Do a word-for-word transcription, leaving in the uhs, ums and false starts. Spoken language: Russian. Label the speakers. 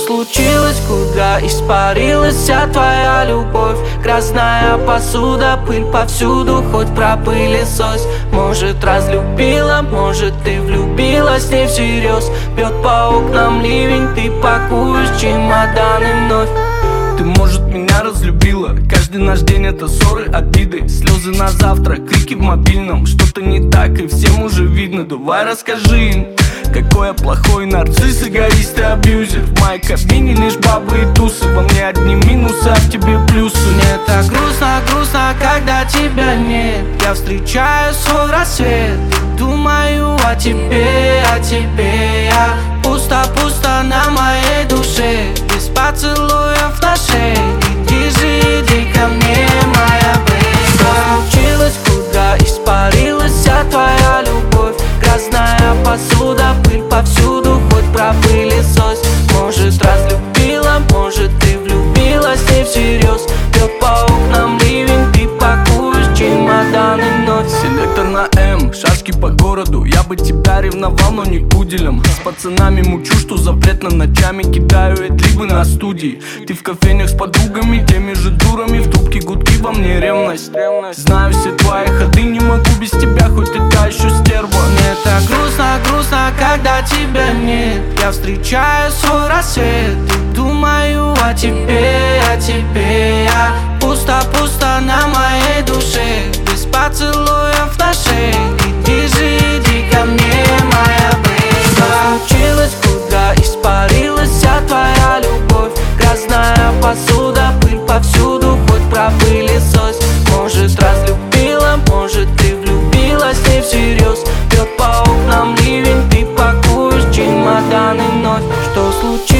Speaker 1: случилось, куда испарилась вся твоя любовь? Грязная посуда, пыль повсюду, хоть пропылесось. Может, разлюбила, может, ты влюбилась не всерьез. Бьет по окнам ливень, ты пакуешь чемоданы вновь.
Speaker 2: Ты, может, меня разлюбила. Каждый наш день это ссоры, обиды, слезы на завтра, крики в мобильном. Что-то не так и всем уже видно. Давай расскажи им, какой я плохой нарцисс, эгоист и абьюзер. В моей кабине лишь бабы и тусы. Во мне одни минусы, а в тебе плюсы.
Speaker 1: Мне так грустно, грустно, когда тебя нет. Я встречаю свой рассвет, думаю о тебе, о тебе. Я пусто, пусто на моей душе, без поцелуев на шее. Иди же, иди ко мне, моя бэйби. Что случилось, куда испарилась вся твоя любовь? Грязная посуда, пыль повсюду, хоть пропылесось. Может, разлюбила, может, ты влюбилась не всерьез. Бьет по окнам ливень, ты пакуешь чемоданы вновь.
Speaker 2: Селектор на М, шашки по городу. Я бы тебя ревновал, но не пуделем. С пацанами мучу, что запретно ночами кидаю эдлибы на студии. Ты в кофейнях с подругами, теми же дурами. В трубке гудки, во мне ревность. Знаю все твои ходы, не могу без тебя, хоть ты та еще стерва.
Speaker 1: Мне так грустно, грустно, когда тебя нет. Я встречаю свой рассвет, думаю о тебе, о тебе. Я пусто, пусто на моей душе, без поцелуев на шее. Иди же, иди ко мне, моя бэйби. Что случилось, куда испарилась вся твоя любовь? Грязная посуда, пыль повсюду, хоть пропылесось. Может, разлюбила, может, ты влюбилась не всерьез. Бьет по окнам ливень, ты пакуешь чемоданы вновь. Что случилось?